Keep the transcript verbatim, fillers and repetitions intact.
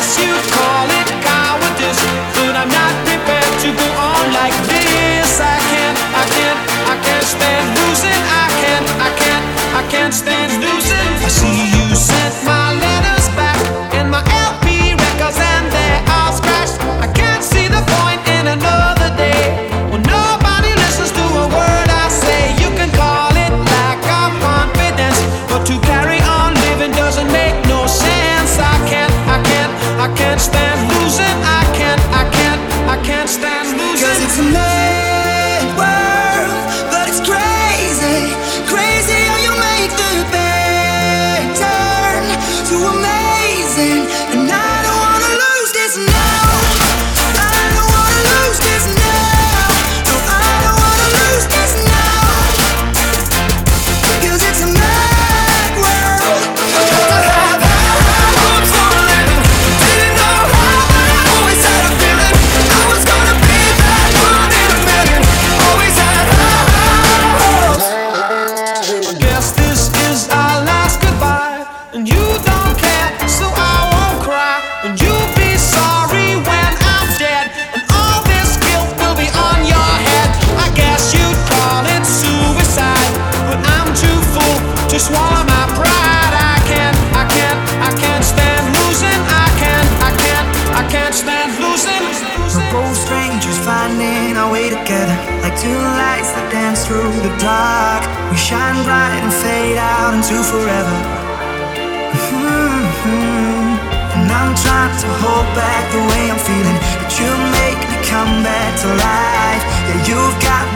guess you'd call it cowardice, but I'm not prepared to go on like this. I can't, I can't, I can't stand losing. I can't, I can't, I can't stand losing. I see you sent my letters back and my L P records, and they're all scratched. I can't see the point in another day when nobody listens to a word I say. You can call it lack of confidence, but to carry on living doesn't make no sense. I can't, I can't, I can't stand losing. I can't, I can't, I can't stand losing. 'Cause it's a mad world, but it's crazy, crazy how you make the bad turn to amazing. And I don't wanna lose this now. I don't wanna lose this now. No, I don't wanna lose this now. 'Cause it's a mad world. I have hopes for a living, didn't know how, but I always had a feeling I was gonna be that one in a million. Always had hopes. I guess this is our last goodbye, and you don't care, so I won't cry. And you'll be sorry when I'm dead, and all this guilt will be on your head. I guess you'd call it suicide, but I'm too full to swallow my pride. I can't, I can't, I can't stand losing. I can't, I can't, I can't stand losing. We're both strangers finding our way together, like two lights that dance through the dark. We shine bright and fade out into forever. Mm-hmm. And I'm trying to hold back the way I'm feeling, but you make me come back to life. Yeah, you've got